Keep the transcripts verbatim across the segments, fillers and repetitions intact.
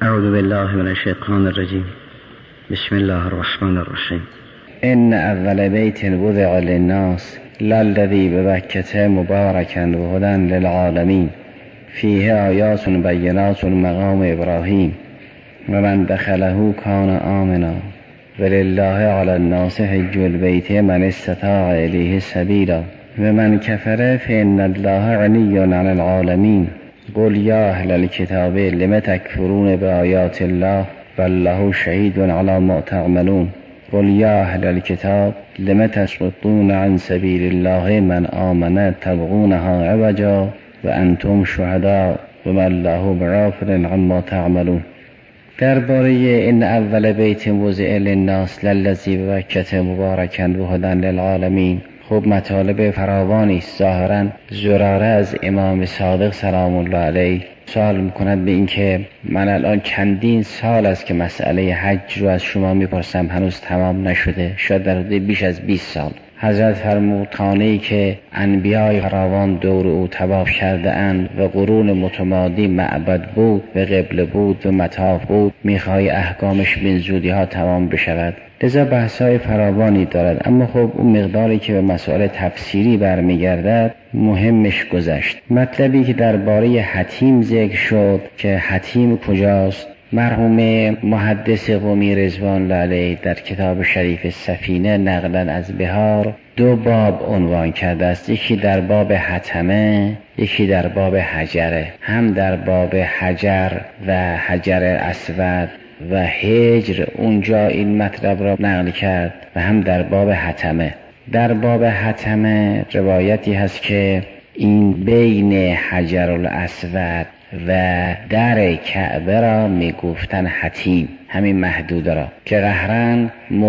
اعوذ بالله من الشیطان الرجیم. بسم الله الرحمن الرحیم. ان اول بیت وضع للناس للذی ببکة مبارکا وهدی للعالمین فیه آیات بینات مقام ابراهیم و من دخله کان آمنا ولله علی الناس حج البیت من استطاع الیه سبیلا و من کفر فان الله غنی عن العالمین قل یا اهل الکتاب لم تکفرون بآیات الله والله شهید علی ما تعملون قل یا اهل الکتاب لم تصدون عن سبیل الله من آمن تبغونها عوجا و انتم شهداء و ما الله بغافل عما تعملون. درباره این اول بیت وضع للناس للذی ببکة مبارکا وهدی للعالمین خب مطالب فراوانی است. ظاهرا زراره از امام صادق سلام الله علیه سوال میکند به این که من الان چندین سال است که مسئله حج رو از شما میپرسم، هنوز تمام نشده، شاید در حدود بیش از بیست سال. حضرت فرمود خانه‌ای که انبیای فراوان دور او طواف کرده اند و قرون متمادی معبد بود و قبله بود و مطاف بود، میخوای احکامش به زودی ها تمام بشود. لذا بحث‌های فراوانی دارد، اما خب اون مقداری که به مسائل تفسیری برمیگردد مهمش گذشت. مطلبی که درباره حتیم ذکر شد که حتیم کجاست، مرحوم محدث قمی رضوان الله علیه در کتاب شریف سفینه نقلا از بهار دو باب عنوان کرده است. یکی در باب حتمه، یکی در باب حجره. هم در باب حجر و حجر اسود و هجر اونجا این مطلب را نقل کرد و هم در باب حتمه. در باب حتمه روایتی هست که این بین حجر الاسود و در کعبه را میگفتن حتیم، همین محدود را که قهرن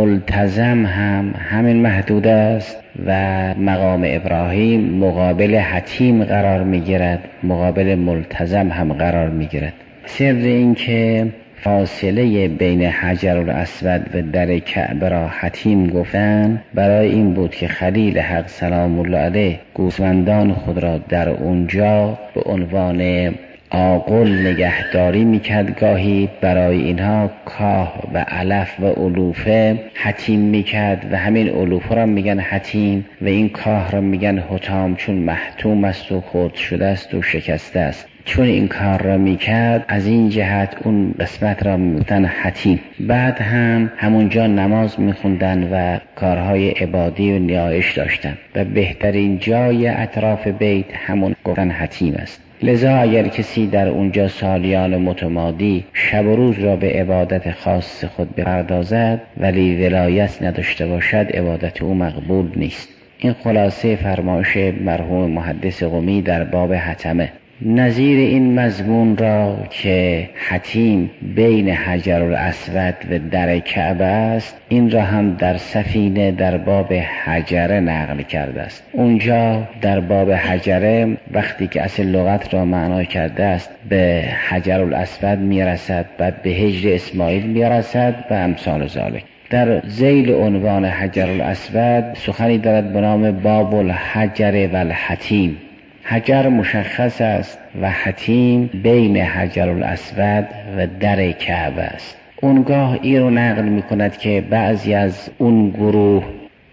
ملتزم هم همین محدود است و مقام ابراهیم مقابل حتیم قرار میگیرد، مقابل ملتزم هم قرار میگیرد. سر این که فاصله بین حجر الاسود و در کعبه را حتیم گفتن برای این بود که خلیل حق سلام الله علیه گوسفندان خود را در اونجا به عنوان آقل نگهداری میکرد، گاهی برای اینها کاه و علف و علوفه حتیم میکرد و همین علوفه را میگن حتیم و این کاه را میگن حتام، چون محتوم است و خرد شده است و شکسته است. چون این کار را میکرد از این جهت اون قسمت را میگفتن حتیم. بعد هم همونجا نماز میخوندن و کارهای عبادی و نیایش داشتن و بهترین جای اطراف بیت همون گفتن حتیم است. لذا اگر کسی در اونجا سالیان متمادی شب و روز را به عبادت خاص خود بپردازد ولی ولایت نداشته باشد، عبادت او مقبول نیست. این خلاصه فرمایش مرحوم محدث قمی در باب حتمه. نظیر این مضمون را که حتیم بین حجر الاسود و در کعبه است، این را هم در سفینه در باب حجره نقل کرده است. اونجا در باب حجره وقتی که اصل لغت را معنا کرده است به حجر الاسود میرسد، بعد به هجر اسماعیل میرسد و امثال ذالک. در ذیل عنوان حجر الاسود سخنی دارد به نام باب الحجر و الحتیم. حجر مشخص است و حتیم بین حجر الاسود و در کعبه است. اونگاه این رو نقل می کند که بعضی از اون گروه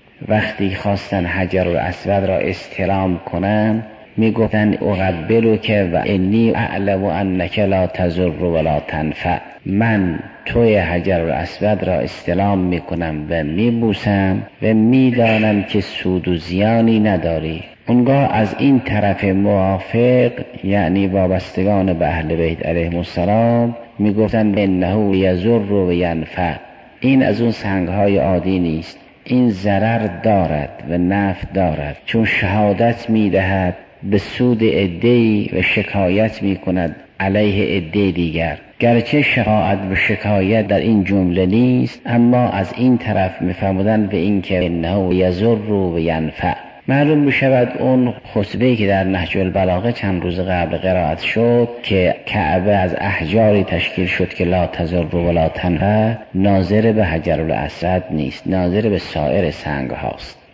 وقتی خواستن حجر الاسود را استلام کنن می گفتن اقبلو که و انی اعلم انک لا تضر ولا تنفع، من توی حجر الاسود را استلام می کنم و می بوسم و می دانم که سود و زیانی نداری. اونگاه از این طرف موافق یعنی وابستگان به اهل بیت علیهم السلام می گفتن انه یضر و ینفع، این از اون سنگهای عادی نیست، این ضرر دارد و نفع دارد، چون شهادت می دهد به سود عده‌ای و شکایت می کند علیه عده دیگر. گرچه شفاعت و شکایت در این جمله نیست، اما از این طرف می فرمودن به این که انه یضر و ینفع. معلوم بشود اون خطبه‌ای که در نهج البلاغه چند روز قبل قرائت شد که کعبه از احجاری تشکیل شد که لا تضر ولا تنفع، ناظر به حجر الاسود نیست، ناظر به سایر سنگ هاست.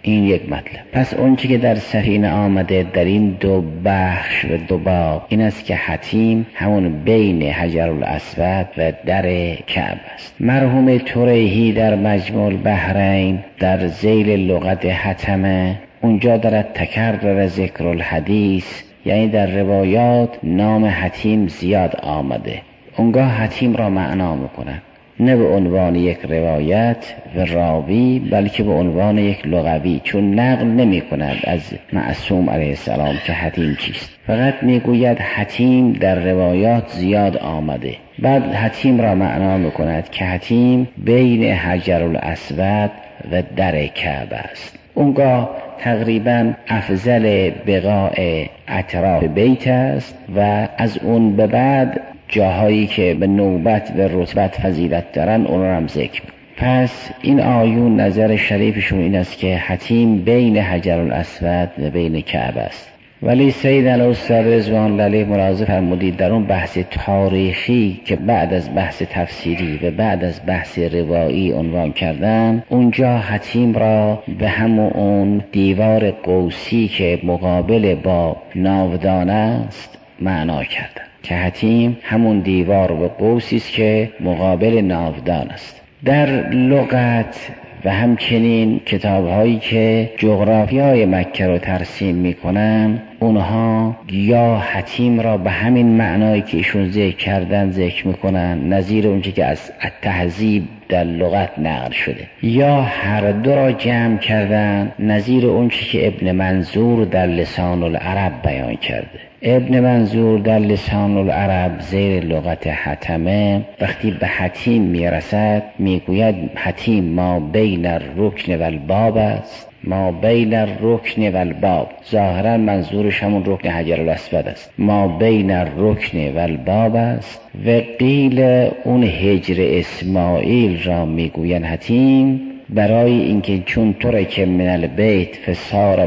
این یک مطلب. پس اون چی که در سفینه آمده در این دو بخش و دو باب این است که حتیم همون بین حجر الاسود و در کعبه است. مرحوم توریحی در مجموع البحرین در ذیل لغت حتمه اونجا دارد تکرر ذکر الحدیث، یعنی در روایات نام حتیم زیاد آمده. اونگاه حتیم را معنا میکنند نه به عنوان یک روایت و راوی بلکه به عنوان یک لغوی، چون نقل نمی کند از معصوم علیه السلام که حتیم چیست، فقط میگوید حتیم در روایات زیاد آمده. بعد حتیم را معنا میکند که حتیم بین حجر الاسود و در کعبه است. اونگاه تقریبا افضل بقاع اطراف بیت است و از اون به بعد جاهایی که به نوبت و رتبت فضیلت دارن اون رو هم ذکر. پس این آیون نظر شریفشون این است که حتیم بین حجر الاسود و بین کعبه است. ولی سید الاستاد رضوان علیه ملاحظه فرمودید در اون بحث تاریخی که بعد از بحث تفسیری و بعد از بحث روایی عنوان کردن، اونجا حتیم را به همون اون دیوار قوسی که مقابل با ناودان است معنا کردن که حتیم همون دیوار و قوسی است که مقابل ناودان است. در لغت و همچنین کتاب هایی که جغرافیای مکه رو ترسیم میکنن اونها یا حتیم را به همین معنایی که ایشون ذکر کردن ذکر میکنن، نظیر اونچه که از التهذیب در لغت نقل شده، یا هر دو را جمع کردن نظیر اونچه که ابن منظور در لسان العرب بیان کرده. ابن منظور در لسان العرب زیر لغت حتمه وقتی به حتیم میرسد میگوید حتیم ما بین الرکن و الباب است، ما بین الرکن و الباب، ظاهرا منظورش همون رکن حجر الاسود است، ما بین الرکن و الباب است. و قیل اون هجر اسماعیل را میگوین حتیم برای اینکه چون ترک من البیت فصار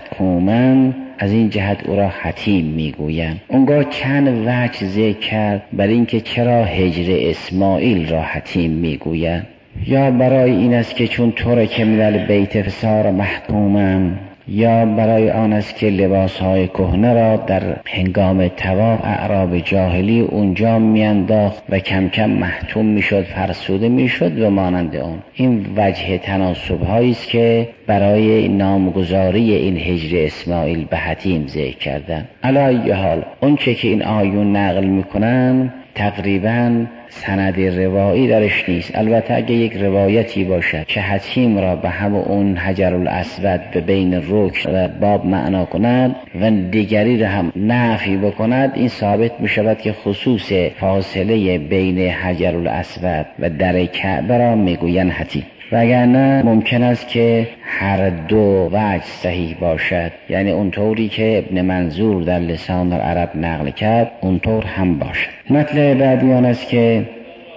محکومن، از این جهت او را حتیم میگویند. اونگاه چند وجه ذکر کرد برای اینکه چرا هجر اسماعیل را حتیم میگویند. یا برای این است که چون ترک من البیت فصار محکومن، یا برای آن است که لباسهای کهنه را در هنگام طواف اعراب جاهلی اونجا میانداخت و کم کم محتوم میشد، فرسوده میشد و مانند اون. این وجه تناسب هایی است که برای نامگذاری این هجر اسماعیل به حتیم ذکر کردن. علی ای حال اون چه که این آیون نقل میکنن تقریبا سند روایی درش نیست. البته اگه یک روایتی باشد که حتیم را به همه اون حجر الاسود به بین رکن و باب معنا کند و دیگری را هم نفی بکند، این ثابت می شود که خصوص فاصله بین حجر الاسود و در کعبه را می گویند حتیم. وگرنه ممکن است که هر دو وجه صحیح باشد، یعنی اونطوری که ابن منظور در لسان العرب نقل کرد اونطور هم باشد. مطلب بعدی آن است که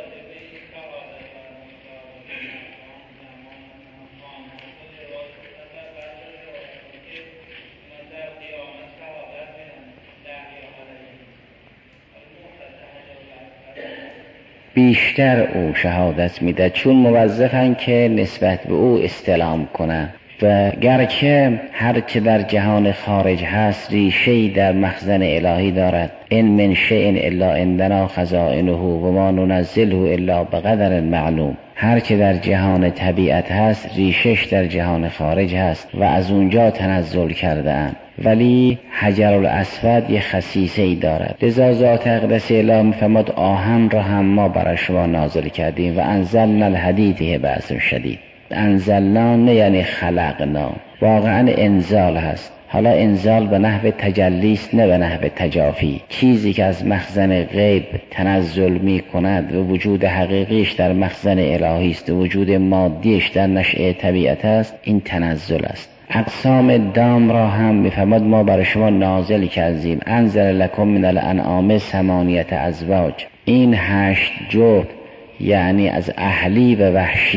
بیشتر او شهادت میده، چون موظفن که نسبت به او استلام کنن و گرچه هر چه در جهان خارج هست ریشه‌ای در مخزن الهی دارد. ان من شیء الا عندنا خزائنه و ما ننزله الا بقدر معلوم. هر چه در جهان طبیعت هست ریشش در جهان خارج هست و از اونجا تنزل کرده‌اند، ولی حجر الاسود یه خصیصه ای دارد. لذا ذات اقدس اله میفرماد آهن را هم ما برای شما نازل کردیم و انزلنا الحدید بأس شدید. انزلنا نه یعنی خلقنا، واقعا انزال هست. حالا انزال به نحو تجلیست نه به نحو تجافی. چیزی که از مخزن غیب تنزل می کند و وجود حقیقیش در مخزن الهی است و وجود مادیش در نشأه طبیعت است، این تنزل است. اقسام دام را هم میفرماد ما برای شما نازل کردیم. انزل لکم من الانعام ثمانیة ازواج. این هشت جفت یعنی از اهلی و وحشی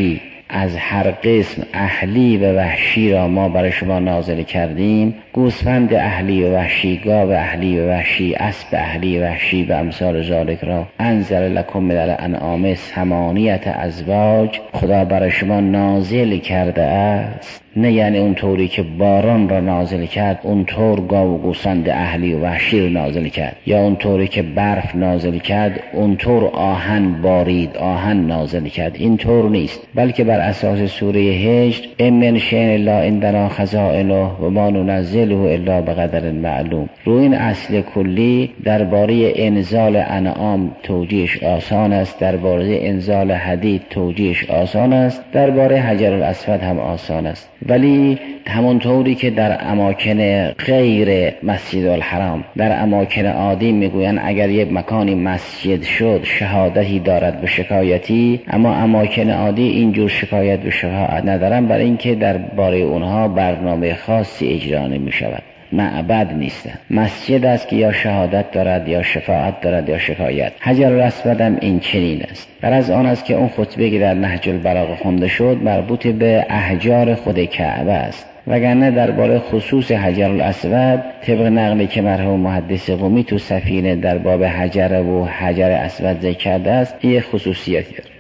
از هر قسم اهلی و وحشی را ما برای شما نازل کردیم، گوسفند اهلی و وحشی، گاو اهلی و وحشی، اسب اهلی و وحشی و امثال ذالک را انزل لکم من الانعام ثمانیة ازواج، خدا برای شما نازل کرده است. نه یعنی اون طوری که باران را نازل کرد اون طور گاو و گوسفند اهلی و وحشی را نازل کرد، یا اون طوری که برف نازل کرد اون طور آهن بارید، آهن نازل کرد. این طور نیست، بلکه بر اساس سوره هجر ان من شیء الا عندنا خزائنه و ما ننزله الا بقدر معلوم، رو این اصل کلی درباره انزال انعام توجیهش آسان است، درباره انزال حدید توجیهش آسان است، درباره حجر الاسود هم آسان است. ولی همونطوری که در اماکن غیر مسجد الحرام، در اماکن عادی میگوین اگر یک مکانی مسجد شد شهادتی دارد به شکایتی، اما اماکن عادی اینجور شکایت به شفاعت ندارن، برای اینکه درباره اونها برنامه خاصی اجرا نمی شود. معبد نیستن، مسجد است که یا شهادت دارد یا شفاعت دارد یا شکایت. حجر الاسود هم این چنین است. بر از آن است که اون خطبه که در نهج البلاغه خونده شد مربوط به احجار خود کعبه است، وگرنه درباره خصوص حجر الاسود طبق نقلی که مرحوم محدث قمی تو سفینه در باب حجر و حجر اسود ذکر کرده است یه خصوصیتی داره.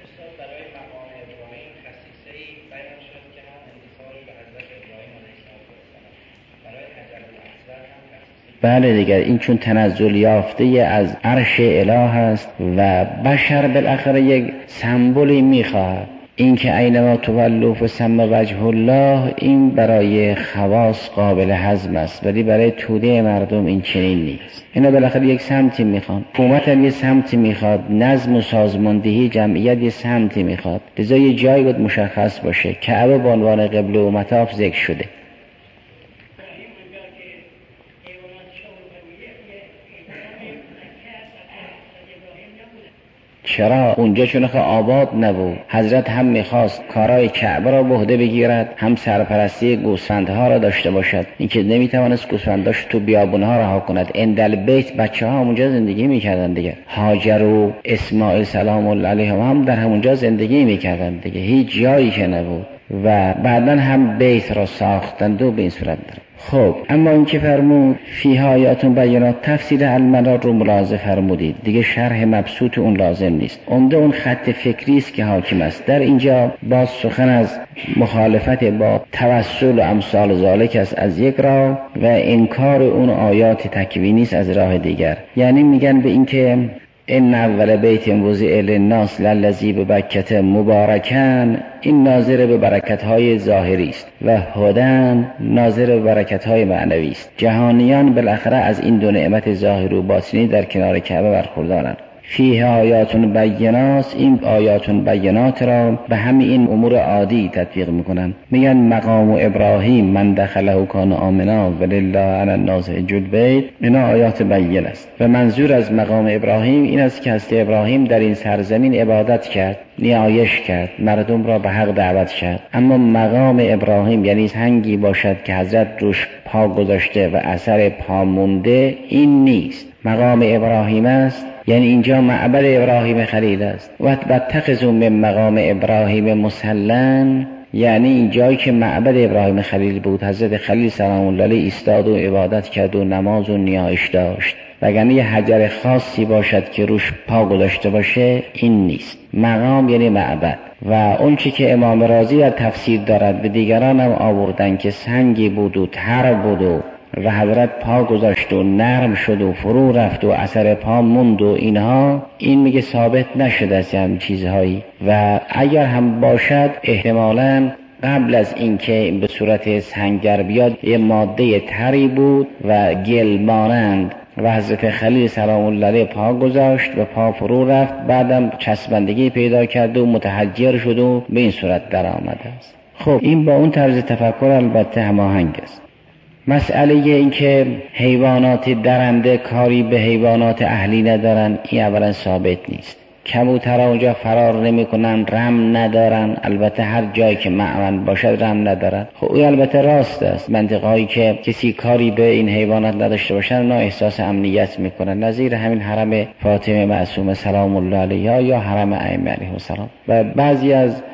بله دیگر، این چون تنزل یافته از عرش اله است و بشر بالاخره یک سمبولی میخواهد. این که اینما تولوا فثم وجه الله، این برای خواص قابل هضم است، ولی برای توده مردم این چنین نیست. اینا بالاخره یک سمتی میخوان، حکومت هم یک سمتی میخواد، نظم و سازماندهی جمعیت یک سمتی میخواد، لذا یه جایی بود مشخص باشه. کعبه به عنوان قبله و مطاف ذکر شده. چرا؟ اونجا چون که آباد نبود، حضرت هم میخواست کارای کعبه را به عهده بگیرد، هم سرپرستی گوسفندها را داشته باشد. اینکه نمیتوانست گوسفنداش تو بیابونها رها کند. اندل بیت بچه ها اونجا زندگی میکردن دیگه، هاجر و اسماعیل سلام الله علیهم هم در همونجا زندگی میکردن دیگه، هیچ جایی که نبود. و بعدن هم بیت را ساختند و به این صورت داره. خب اما این که فرمود فیها آیاتون بینات، تفسیر المنار رو ملاحظه فرمودید دیگه، شرح مبسوط اون لازم نیست. عمده اون خط فکری است که حاکم است. در اینجا باز سخن از مخالفت با توسل و امثال ذالک است از یک راه، و انکار اون آیات تکوینی است از راه دیگر. یعنی میگن به این که ان اول بیت وضع للناس للذی ببکة مبارکا، این ناظر به برکت‌های ظاهری است و هدن ناظر به برکت‌های معنوی است. جهانیان بالاخره از این دو نعمت ظاهر و باطنی در کنار کعبه برخوردارند. فیه آیاتون بینات، این آیاتون بینات را به همین این امور عادی تطبیق میکنن. میگن مقام ابراهیم من دخله کان آمنا ولله علی الناس حج البیت، اینا آیات بین است. و منظور از مقام ابراهیم این است که حضرت ابراهیم در این سرزمین عبادت کرد، نیایش کرد، مردم را به حق دعوت کرد. اما مقام ابراهیم یعنی سنگی باشد که حضرت روش پا گذاشته و اثر پا مونده، این نیست. مقام ابراهیم است یعنی اینجا معبد ابراهیم خلیل است. و بتخذوا من مقام ابراهیم مصلا، یعنی این جایی که معبد ابراهیم خلیل بود، حضرت خلیل سلام الله علیه ایستاد و عبادت کرد و نماز و نیایش داشت. وگرنه یه حجر خاصی باشد که روش پا گذاشته باشه، این نیست. مقام یعنی معبد. و اون چی که امام رازی در تفسیر دارد به دیگران هم آوردن که سنگی بود و تر بود و و حضرت پا گذاشت و نرم شد و فرو رفت و اثر پا موند و اینها، این میگه ثابت نشده از همین چیزهایی. و اگر هم باشد احتمالاً قبل از اینکه به صورت سنگر بیاد یه ماده تری بود و گل مانند، و حضرت خلیل سلام الله علیه پا گذاشت و پا فرو رفت، بعدم چسبندگی پیدا کرد و متحجر شد و به این صورت در آمده است. خب این با اون طرز تفکر البته هماهنگ است. مسئله این که حیوانات درنده کاری به حیوانات اهلی ندارن، این اولا ثابت نیست. کبوترها اونجا فرار نمی کنن، رم ندارن. البته هر جایی که مأمن باشد رم ندارن. خب این البته راست است. منطقه‌ای که کسی کاری به این حیوانات نداشته باشن اونا احساس امنیت میکنن، نظیر همین حرم فاطمه معصومه سلام الله علیها یا حرم ائمه علیهم السلام. و بعضی از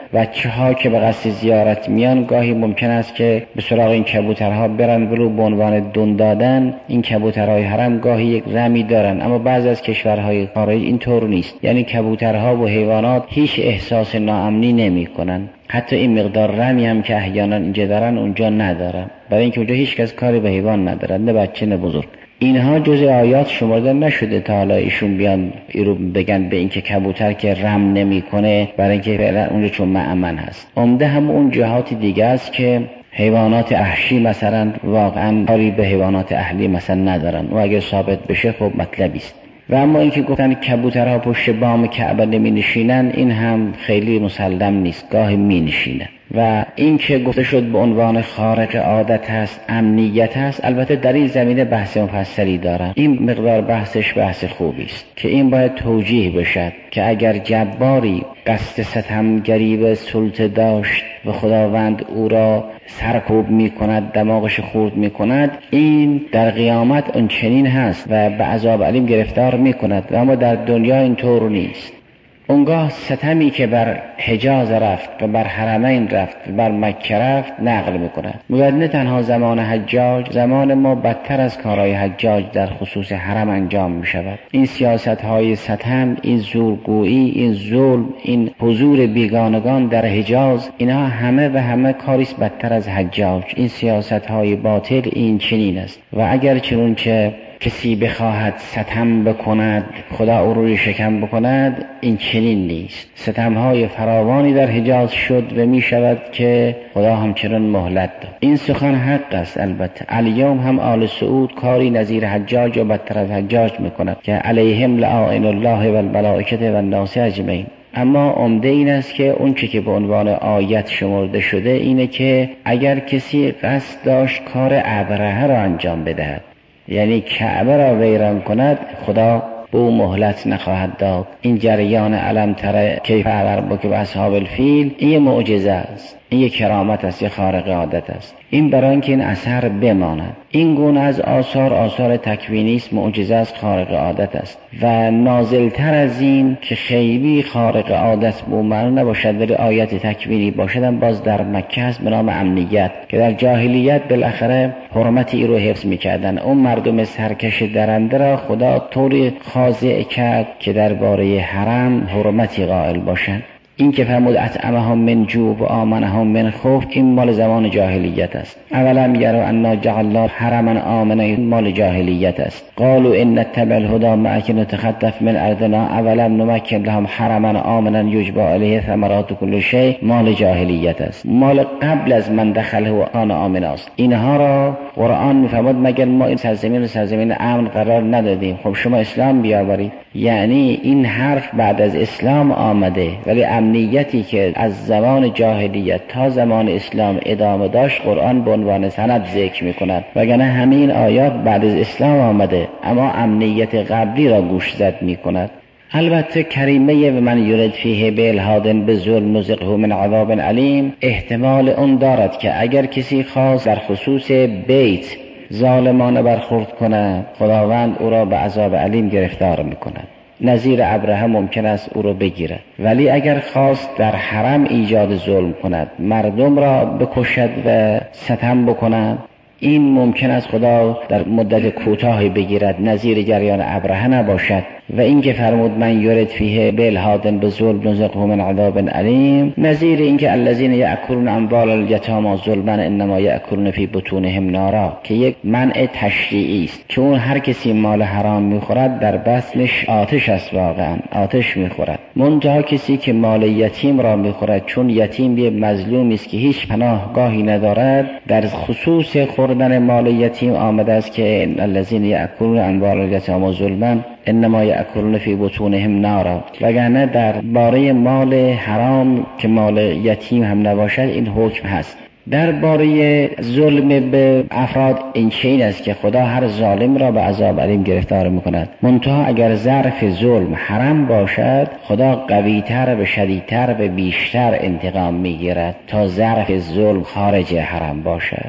بچه ها که به قصد زیارت میان گاهی ممکن است که به سراغ این کبوترها برن، ولو به عنوان دون دادن. این کبوترهای حرم گاهی یک رمی دارن، اما بعضی از کشورهای خارج اینطور نیست. یعنی کبوترها و حیوانات هیچ احساس ناامنی نمیکنن. حتی این مقدار رمی هم که احیانا اینجا دارن اونجا ندارن، برای اینکه اونجا هیچ کس کاری به حیوان ندارن، نه بچه نه بزرگ. اینها جزء آیات شمرده نشده تا حالا ایشون بیان ایرو بگن به اینکه کبوتر که رم نمیکنه برای اینکه فعلا اونجا چون مأمن هست. عمده هم اون جهات دیگه است که حیوانات وحشی مثلا واقعا کاری به حیوانات اهلی مثلا ندارن و اگر ثابت بشه خب مطلبی است. و اما اینکه گفتن کبوترها پشت بام کعبه نمی نشینن، این هم خیلی مسلم نیست، گاهی می نشینن. و این که گفته شد به عنوان خارق عادت هست، امنیت هست، البته در این زمینه بحث مفصلی دارن. این مقدار بحثش بحث خوبی است که این باید توجیه بشد که اگر جباری قصد ستمگری به سلطه داشت و خداوند او را سرکوب می کند، دماغش خورد می کند، این در قیامت اون چنین هست و به عذاب علیم گرفتار می کند. و اما در دنیا اینطور نیست. اونگاه ستمی که بر حجاز رفت و بر حرمین رفت و بر مکه رفت نقل میکنه. میگوید نه تنها زمان حجاج، زمان ما بدتر از کارهای حجاج در خصوص حرم انجام میشود. این سیاست های ستم، این زورگویی، این ظلم، این حضور بیگانگان در حجاز، اینها همه و همه کاریست بدتر از حجاج. این سیاست های باطل این چنین است. و اگر چنانچه کسی بخواهد ستم بکند خدا او روی شکم بکند، این چنین نیست. ستمهای فراوانی در حجاز شد و می شود که خدا همچنان مهلت داد. این سخن حق است. البته الیوم هم آل سعود کاری نظیر حجاج و بدتر از حجاج میکند که علیهم لعائن الله و الملائکه و الناس اجمعین. اما عمده این است که اون چی که به عنوان آیت شمرده شده اینه که اگر کسی قصد داشت کار ابرهه را انجام بدهد، یعنی کعبه را ویران کند، خدا به او مهلت نخواهد داد. این جریان علم تر کیف ربک باصحاب الفیل، این یه معجزه است، این یه کرامت است، یه خارق عادت است. این برای اینکه این اثر بماند. این گونه از آثار آثار تکوینی است، معجزه است، خارق عادت است. و نازلتر از این که خیلی خارق عادت به معنی نباشد ولی آیت تکوینی باشد، هم باز در مکه است به نام امنیت، که در جاهلیت بالاخره حرمتی رو حفظ میکردن. اون مردم سرکش درنده را خدا طوری خاضع کرد که درباره حرم حرمتی قائل باشند. این که فرمود اطعمهم من جوع و آمنهم من خوف، این مال زمان جاهلیت است. اولم یروا انا جعلنا حرما آمنا، این مال جاهلیت است. قالوا ان نتبع الهدى معك نتخطف من ارضنا اولم نمکن لهم حرما آمنا یجبى الیه ثمرات كل شیء، مال جاهلیت است، مال قبل از من دخله و کان آمنا است. اینها را قرآن میفرماد مگر ما این سرزمین رو سرزمین امن قرار ندادیم؟ خب شما اسلام بیاورید. یعنی این حرف بعد از اسلام آمده، ولی امنیتی که از زمان جاهلیت تا زمان اسلام ادامه داشت قرآن به عنوان سند ذکر میکند، وگرنه همین آیات بعد از اسلام آمده اما امنیت قبلی را گوش زد میکند. البته کریمه و من یرد فیه بالحاد بظلم نذقه من عذاب علیم احتمال اون دارد که اگر کسی خواست در خصوص بیت ظالمانه برخورد کند، خداوند او را به عذاب علیم گرفتار میکند. نظیر ابرهه ممکن است او را بگیرد، ولی اگر خواست در حرم ایجاد ظلم کند، مردم را بکشد و ستم بکند، این ممکن است خدا در مدت کوتاهی بگیرد، نظیر جریان ابرهه نباشد. و این که فرمود من یرد فیه بالحاد بظلم نذقه من عذاب علیم، نظیر این که الذین یأکلون اموال الیتامی ظلما انما یأکلون فی بطونهم نارا، که یک منع تشریعی است که اون هر کسی مال حرام میخورد در بطنش آتش است، واقعا آتش میخورد. منتها کسی که مال یتیم را میخورد، چون یتیم یه مظلومی است که هیچ پناهگاهی ندارد، در خصوص خوردن مال یتیم آمده است که الذین یأکلون اموال الیتامی ظلما انما یأکلون فی بطونهم نارا، وگرنه در باره مال حرام که مال یتیم هم نباشد این حکم هست. در باره ظلم به افراد این چنین است که خدا هر ظالم را به عذاب علیم گرفتار میکند. منتها اگر ظرف ظلم حرم باشد، خدا قویتر و شدیدتر و بیشتر انتقام میگیرد تا ظرف ظلم خارج حرم باشد.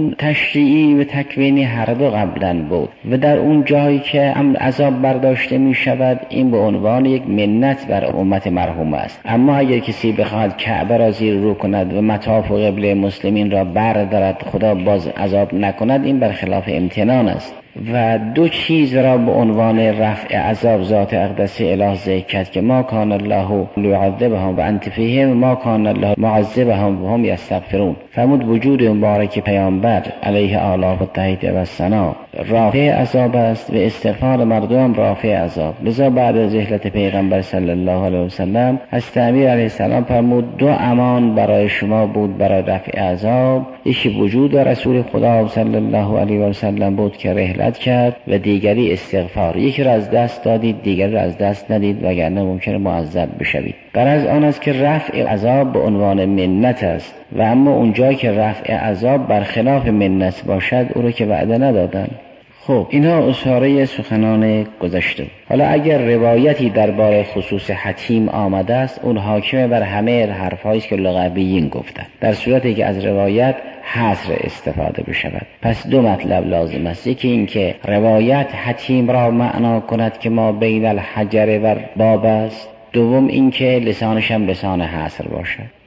اون تشریعی و تکوینی هر دو قبلا بود و در اون جایی که عذاب برداشته می شود این به عنوان یک منت بر امت مرحوم است. اما اگر کسی بخواهد کعبه را زیر رو کند و مطاف و قبله مسلمین را بردارد خدا باز عذاب نکند، این برخلاف امتنان است. و دو چیز را به عنوان رفع عذاب ذات اقدس اله ذکر کرد که ما کان الله لیعذبهم و انت فیهم و ما کان الله معذبهم و هم یستغفرون. فرمود وجود مبارک پیامبر علیه آلاف و تحیید و ثنا رافع عذاب است و استغفار مردم رافع عذاب. لذا بعد از رحلت پیغمبر صلی الله علیه و سلم حضرت امیر علیه السلام فرمود دو امان برای شما بود برای رفع عذاب، یکی وجود رسول خدا صلی الله علیه و سلم بود که رحلت کرد و دیگری استغفار. یکی را از دست دادید دیگری را از دست ندید وگرنه ممکنه معذب بشوید. غرض آن است که رفع عذاب به عنوان منت است و اما اونجایی که رفع عذاب برخلاف منت باشد او رو که وعده ندادن. خب اینها اشاره سخنان گذشته. حالا اگر روایتی درباره خصوص حتیم آمده است اون حاکم بر همه حرفایی است که لغویین گفتند، در صورتی که از روایت حصر استفاده بشود. پس دو مطلب لازم است، یکی این که روایت حتیم را معنا کند که ما بین الحجر و باب است، دوم این که لسانش هم لسان حصر باشد.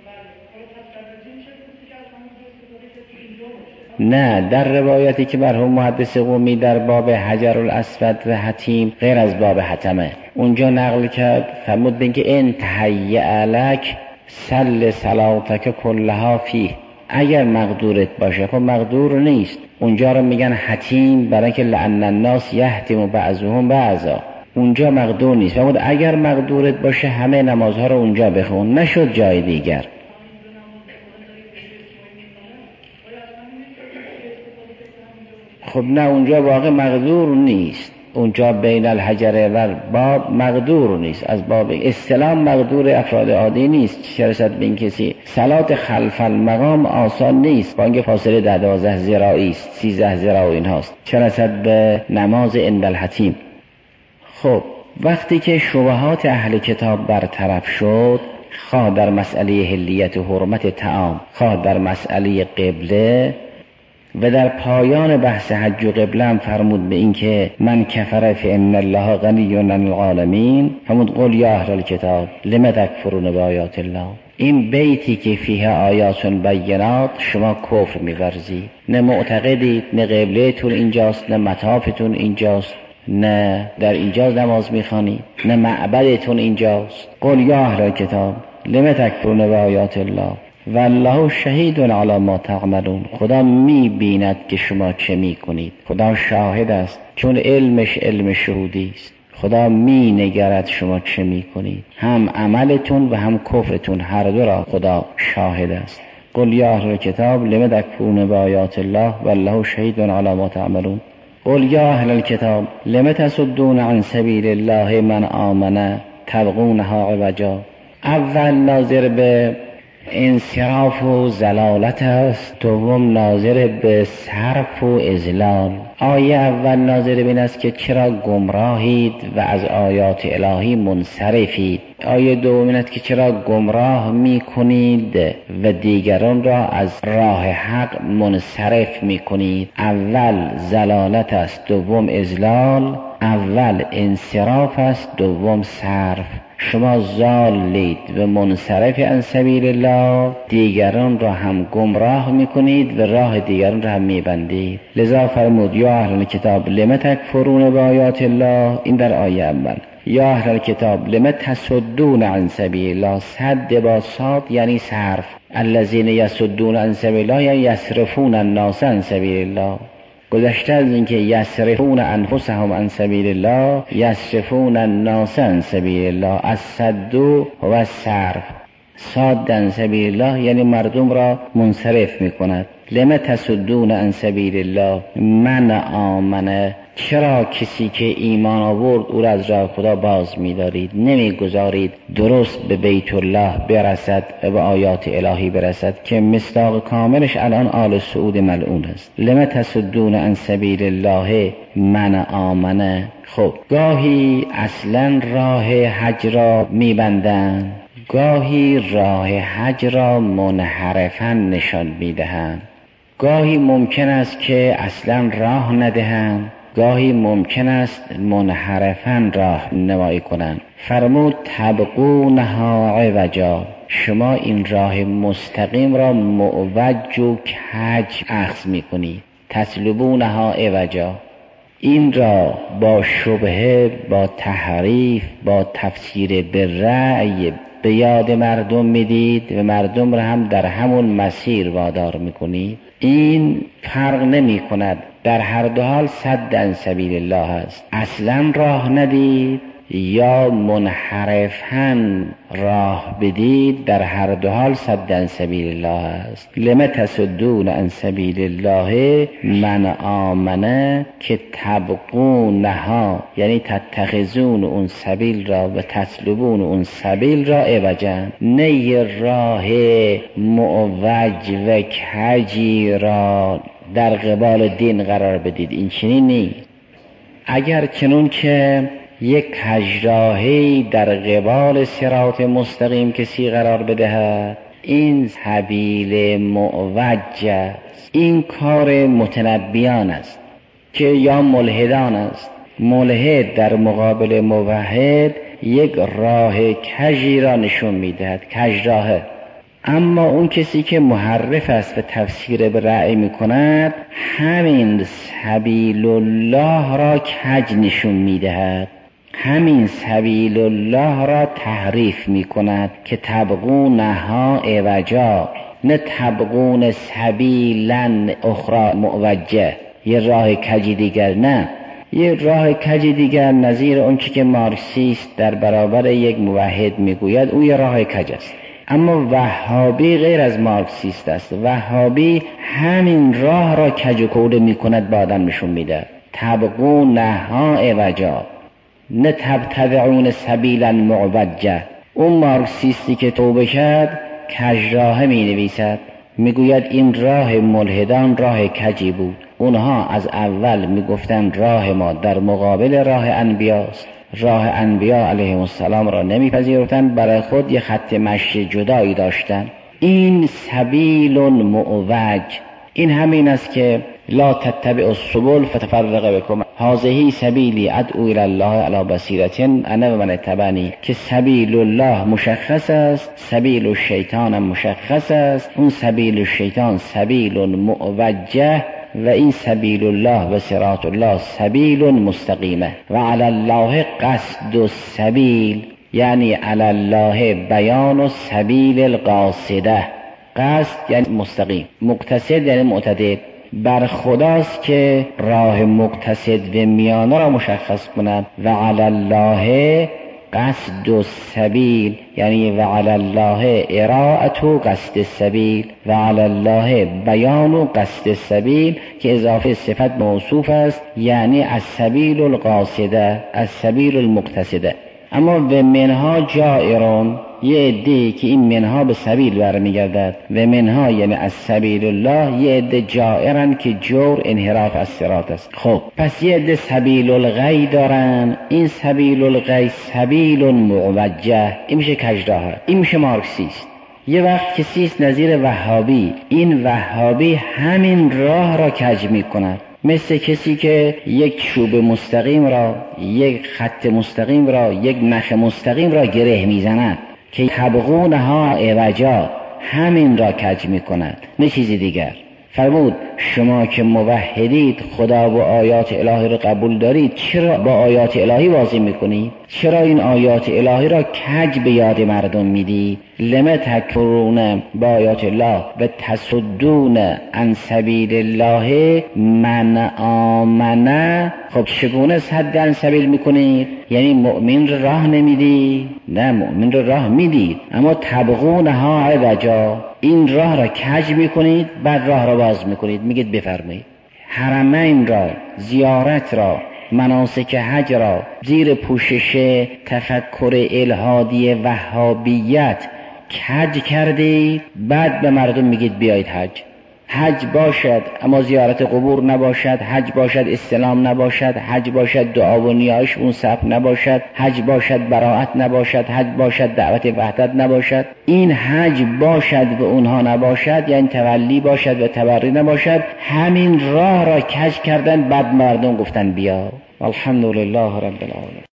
نه، در روایتی که مرحوم محدث قمی در باب حجر الاسود و حتیم غیر از باب حتمه اونجا نقل کرد، فرمود که ان تهیأ لک سل صلاتک کلها فیه، اگر مقدورت باشه. خب مقدور نیست، اونجا رو میگن حتیم برای که لعن الناس یحتم بعضهم بعضا، اونجا مقدور نیست. فرمود اگر مقدورت باشه همه نمازها رو اونجا بخون، نشد جای دیگر. خب نه، اونجا واقع مقدور نیست، اونجا بین الحجر و باب مقدور نیست، از باب استلام مقدور افراد عادی نیست. چه رسد به این کسی صلات خلف المقام آسان نیست، با اینکه فاصله در دوازده ذراعی است، سیزده ذراع این هاست، چه رسد به نماز عند الحتیم. خب وقتی که شبهات اهل کتاب برطرف شد، خواه در مسئله حلیت و حرمت طعام، خواه در مسئله قبله، و در پایان بحث حج و قبله هم فرمود به این که من کفر فان الله غنی عن العالمین، فرمود قل یا اهل الکتاب لم تکفرون بآیات الله. این بیتی که فیه آیات بینات شما کفر می‌ورزید، نه معتقدید، نه قبله‌تون اینجاست، نه مطافتون اینجاست، نه در اینجا نماز میخوانید، نه معبدتون اینجاست. قل یا اهل الکتاب لم تکفرون بآیات الله والله شهید علی ما تعملون. خدا میبیند که شما چه میکنید، خدا شاهد است، چون علمش علم شهودی است. خدا مینگرد شما چه میکنید، هم عملتون و هم کفرتون، هر دو را خدا شاهد است. قل یا اهل الکتاب لم تکفرون بآیات الله والله شهید علی ما تعملون. قل یا اهل الکتاب لم تصدون عن سبیل الله من آمن تبغونها عوجا. اول ناظر به انصراف و ضلالت است، دوم ناظر به صرف و اضلال. آیه اول ناظر به این است که چرا گمراهید و از آیات الهی منصرفید. آیه دوم این است که چرا گمراه می کنید و دیگران را از راه حق منصرف می کنید. اول ضلالت است، دوم اضلال. اول انصراف است، دوم صرف. شما ضالید و منصرف عن سبیل الله، دیگران را هم گمراه میکنید و راه دیگران را هم میبندید. لذا فرمود یا اهل الکتاب لم تکفرون بآیات الله، این در آیه اول. یا اهل الکتاب لم تصدون عن سبیل الله، صد با صاد یعنی صرف. الذین یصدون عن سبیل الله یعنی یصرفون الناس عن سبیل الله. گذشته از اینکه یصرفون انفسهم عن سبیل الله، یصرفون الناس عن سبیل الله. الصد و الصرف. صاد عن سبیل الله یعنی مردم را منصرف میکند. لم تصدون عن سبیل الله من آمنه، چرا کسی که ایمان آورد او را از راه خدا باز می‌دارید، نمی‌گذارید درست به بیت الله برسد و به آیات الهی برسد که مصداق کاملش الان آل سعود ملعون است. لم تصدون عن سبیل الله من آمنه. خب گاهی اصلا راه حج را می‌بندند، گاهی راه حج را منحرفاً نشان می‌دهند. گاهی ممکن است که اصلا راه ندهند، گاهی ممکن است منحرفاً راه نمایی کنند. فرمود تبغونها عوجا، شما این راه مستقیم را معوج و کج اخذ میکنید. تسلبونها عوجا، این را با شبهه، با تحریف، با تفسیر به رأی به یاد مردم میدید و مردم را هم در همون مسیر وادار میکنید. این فرق نمی کند، در هر دو حال صد عن سبیل الله است. اصلا راه ندید یا منحرفاً راه بدید، در هر دو حال صد عن سبیل الله است. لم تصدون عن سبیل الله من آمنه که تبغونها، یعنی تتخذون اون سبیل را و تسلبون اون سبیل را عوجا، نه راه معوج و کجی را در قبال دین قرار بدید. این چنین نیست. اگر چنون که یک کجراهی در قبال صراط مستقیم کسی قرار بدهد، این سبیل معوج است. این کار متنبیان است که یا ملحدان است. ملحد در مقابل موحد یک راه کجی را نشون میدهد، کجراهه. اما اون کسی که محرف است و تفسیر به رأی میکند، همین سبیل الله را کج نشون میدهد، همین سبیل الله را تحریف میکند که تبغونها عوجا، نه تبغون سبیلا اخرى معوجه، یه راه کجی دیگر، نه یه راه کجی دیگر نظیر اون که مارکسیست در برابر یک موحد میگوید، اون یه راه کج است. اما وهابی غیر از مارکسیست است. وهابی همین راه را کج و کوله میکند، با آدم نشون میده. تبغونها عوجا، نه تبتدعون سبیلا معوجه. اون مارکسیستی که توبه کرد کج راه می نویسد، میگوید این راه ملحدان راه کجی بود. اونها از اول میگفتن راه ما در مقابل راه انبیاست، راه انبیا علیهم السلام را نمیپذیرفتند، برای خود یه خط مشی جدایی داشتند. این سبیل معوج، این همین است که لا تتبعوا السبل فتفرق بكم هذه سبیلی ادعو الی الله علی بصیرة انا و من اتبعنی، که سبیل الله مشخص است، سبیل الشیطان مشخص است. اون سبیل الشیطان سبیل معوجه و این سبیل الله و صراط الله سبیل مستقیمه. و علی الله قصد السبیل، یعنی علی الله بیان السبیل القاصده. قصد یعنی مستقیم، مقتصد یعنی معتدل. بر خداست که راه مقتصد و میانه را مشخص کند. و علی الله قصد السبیل، یعنی و علی الله اراءت قصد السبیل، و علی الله بیان قصد السبیل، که اضافه صفت موصوف است، یعنی السبیل القاصده، السبیل المقتصده. اما و منها جائرون، یه عده که این منها به سبیل برمیگردد، و منها یعنی از سبیل الله، یه عده جائرن که جور انحراف از صراط است. خب پس یه عده سبیل الغی دارن، این سبیل الغی سبیل معوجه، این میشه کجراه، این میشه مارکسیست. یه وقت کسی است نظیر وهابی، این وهابی همین راه را کج میکند، مثل کسی که یک چوب مستقیم را، یک خط مستقیم را، یک نخ مستقیم را گره میزند که تبغونها عوجا، همین را کج میکند، نه چیزی دیگر. فرمود شما که موحدید، خدا و آیات الهی را قبول دارید، چرا با آیات الهی بازی میکنید؟ چرا این آیات الهی را کج به یاد مردم میدید؟ لم تکفرون با آیات الله و تصدون عن سبیل الله من آمنه. خب چگونه صد عن سبیل میکنید؟ یعنی مؤمن را راه نمیدید؟ نه، مؤمن را راه میدید، اما تبغونها عوجا، این راه را کج میکنید، بعد راه را باز میکنید، میگید بفرمایید. حرمین را، زیارت را، مناسک حج را زیر پوشش تفکر الهادی وهابیت کج کردید، بعد به مردم میگید بیایید حج. حج باشد اما زیارت قبور نباشد، حج باشد استلام نباشد، حج باشد دعا و نیایش اون صف نباشد، حج باشد براءت نباشد، حج باشد دعوت وحدت نباشد. این حج باشد و اونها نباشد یعنی تولی باشد و تبری نباشد. همین راه را کج کردن، بعد مردم گفتن بیا. الحمدلله رب العالمین.